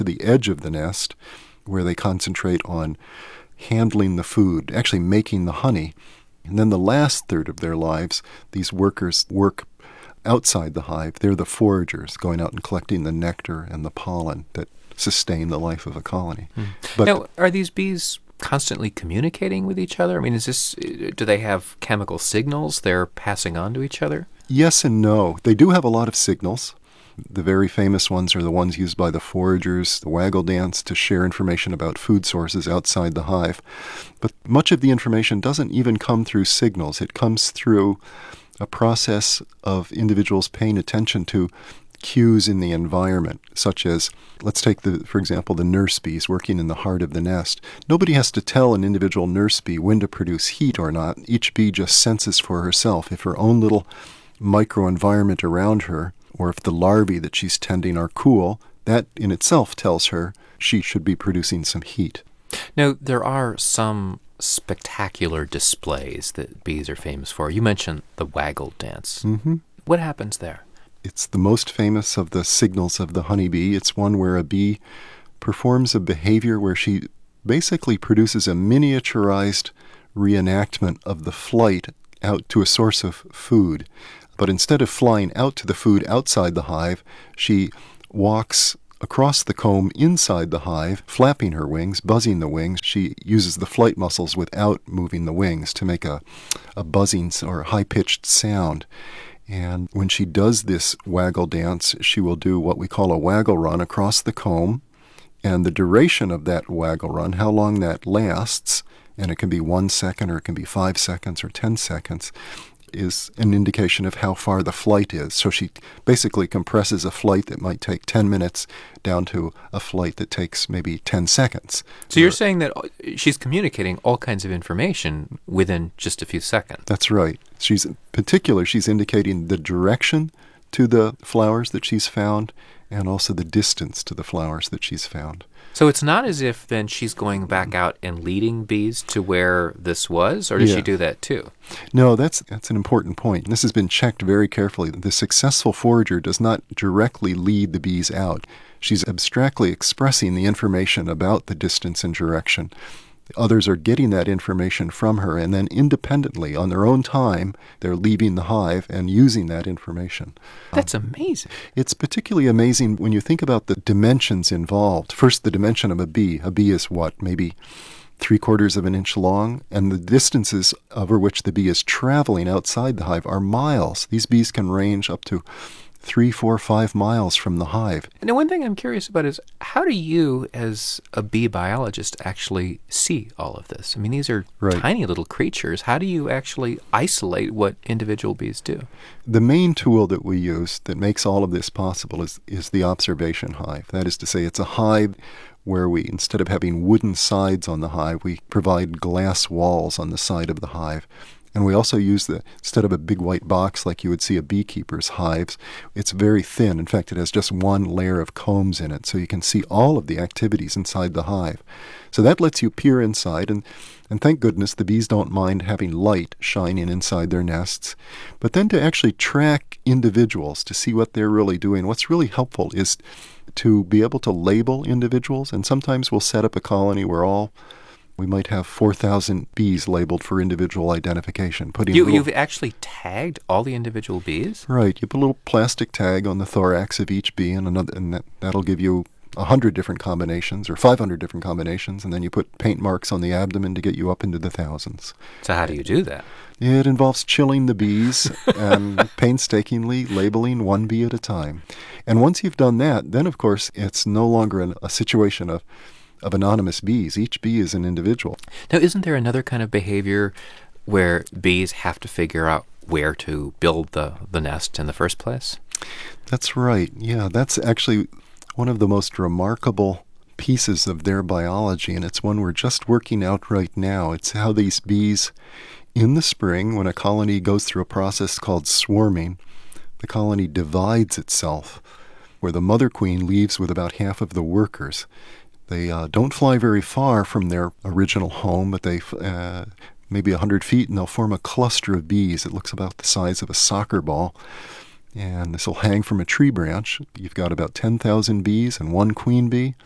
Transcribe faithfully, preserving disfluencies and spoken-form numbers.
to the edge of the nest where they concentrate on handling the food, actually making the honey. And then the last third of their lives, these workers work outside the hive. They're the foragers, going out and collecting the nectar and the pollen that sustain the life of a colony. Mm. But now, are these bees constantly communicating with each other? I mean, is this, do they have chemical signals they're passing on to each other? Yes and no. They do have a lot of signals. The very famous ones are the ones used by the foragers, the waggle dance, to share information about food sources outside the hive. But much of the information doesn't even come through signals. It comes through a process of individuals paying attention to cues in the environment, such as, let's take, the, for example, the nurse bees working in the heart of the nest. Nobody has to tell an individual nurse bee when to produce heat or not. Each bee just senses for herself if her own little microenvironment around her, or if the larvae that she's tending are cool. That in itself tells her she should be producing some heat. Now, there are some spectacular displays that bees are famous for. You mentioned the waggle dance. Mm-hmm. What happens there? It's the most famous of the signals of the honeybee. It's one where a bee performs a behavior where she basically produces a miniaturized reenactment of the flight out to a source of food. But instead of flying out to the food outside the hive, she walks across the comb inside the hive, flapping her wings, buzzing the wings. She uses the flight muscles without moving the wings to make a, a buzzing or high-pitched sound. And when she does this waggle dance, she will do what we call a waggle run across the comb. And the duration of that waggle run, how long that lasts, and it can be one second or it can be five seconds or ten seconds, is an indication of how far the flight is. So she basically compresses a flight that might take ten minutes down to a flight that takes maybe ten seconds. So you're saying that she's communicating all kinds of information within just a few seconds. That's right. She's, in particular, she's indicating the direction to the flowers that she's found and also the distance to the flowers that she's found. So it's not as if then she's going back out and leading bees to where this was, or does Yeah. she do that too? No, that's that's an important point. And this has been checked very carefully. The successful forager does not directly lead the bees out. She's abstractly expressing the information about the distance and direction. Others are getting that information from her, and then independently, on their own time, they're leaving the hive and using that information. That's amazing. It's particularly amazing when you think about the dimensions involved. First, the dimension of a bee. A bee is what, maybe three quarters of an inch long, and the distances over which the bee is traveling outside the hive are miles. These bees can range up to three, four, five miles from the hive. Now, one thing I'm curious about is, how do you, as a bee biologist, actually see all of this? I mean, these are Right. tiny little creatures. How do you actually isolate what individual bees do? The main tool that we use that makes all of this possible is, is the observation hive. That is to say, it's a hive where we, instead of having wooden sides on the hive, we provide glass walls on the side of the hive. And we also use the, instead of a big white box like you would see a beekeeper's hives, it's very thin. In fact, it has just one layer of combs in it, so you can see all of the activities inside the hive. So that lets you peer inside, and, and thank goodness the bees don't mind having light shining inside their nests. But then to actually track individuals, to see what they're really doing, what's really helpful is to be able to label individuals, and sometimes we'll set up a colony where all we might have four thousand bees labeled for individual identification. Putting You, little, you've actually tagged all the individual bees? Right. You put a little plastic tag on the thorax of each bee, and, another, and that, that'll give you one hundred different combinations or five hundred different combinations, and then you put paint marks on the abdomen to get you up into the thousands. So how do you do that? It involves chilling the bees and painstakingly labeling one bee at a time. And once you've done that, then, of course, it's no longer an, a situation of of anonymous bees. Each bee is an individual. Now, isn't there another kind of behavior where bees have to figure out where to build the, the nest in the first place? That's right. Yeah, that's actually one of the most remarkable pieces of their biology, and it's one we're just working out right now. It's how these bees, in the spring, when a colony goes through a process called swarming, the colony divides itself, where the mother queen leaves with about half of the workers. They uh, don't fly very far from their original home, but they uh, maybe one hundred feet, and they'll form a cluster of bees. It looks about the size of a soccer ball, and this will hang from a tree branch. You've got about ten thousand bees and one queen bee.